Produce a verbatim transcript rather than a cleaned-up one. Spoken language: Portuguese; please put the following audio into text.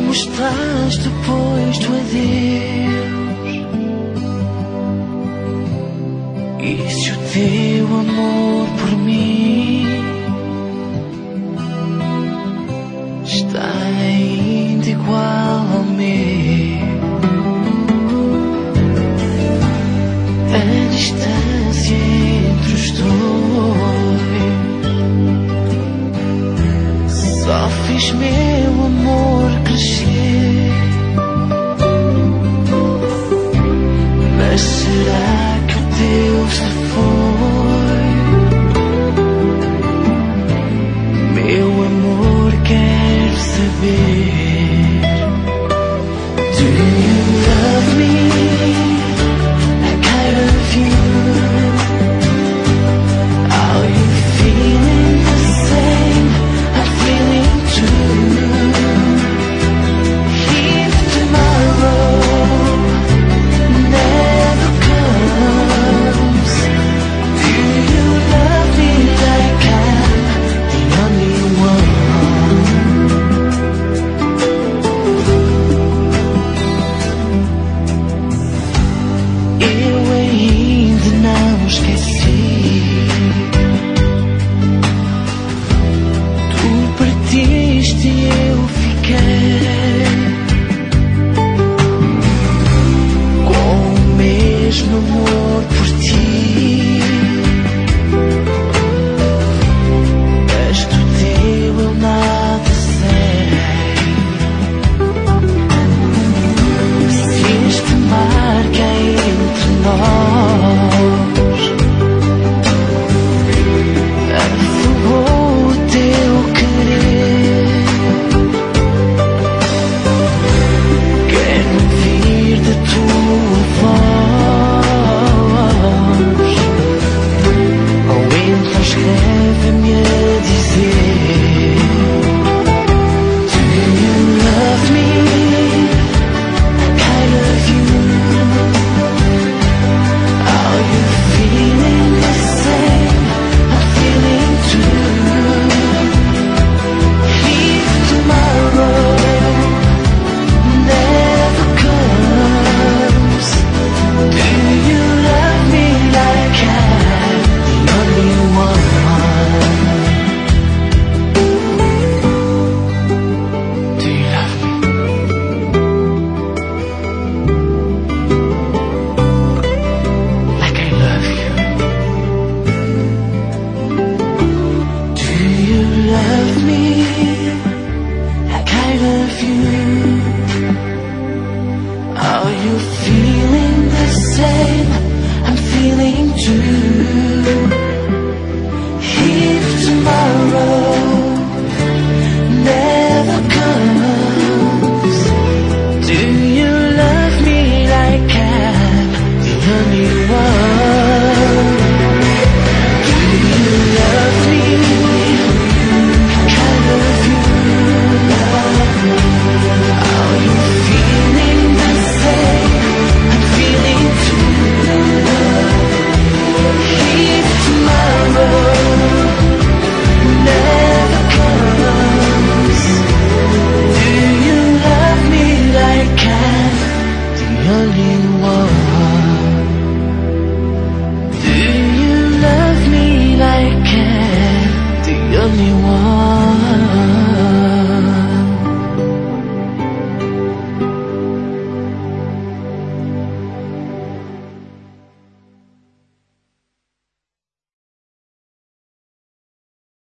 estás depois do adeus? E se o teu amor por mim está ainda igual ao meu? A distância entre os dois só fez meu amor crescer. Mas será que o teu se foi? Meu amor quer saber. Do you love me like I love you? Are you feeling the same I'm feeling too? If tomorrow never comes, do you love me like I'm the only one? Eu ainda não esqueci. Tu partiste e eu fiquei com o mesmo amor por ti. Mas do teu eu nada sei. Se esta marca entre nós afogou o teu querer, quero ouvir da tua voz, ou então escreve-me a dizer: do you love me like I love you? Are you feeling the same I'm feeling too? If tomorrow never comes, do you love me like I'm the only one? Do you love me like I love you? Do you love me like I love you? Are you feeling the same I'm feeling too?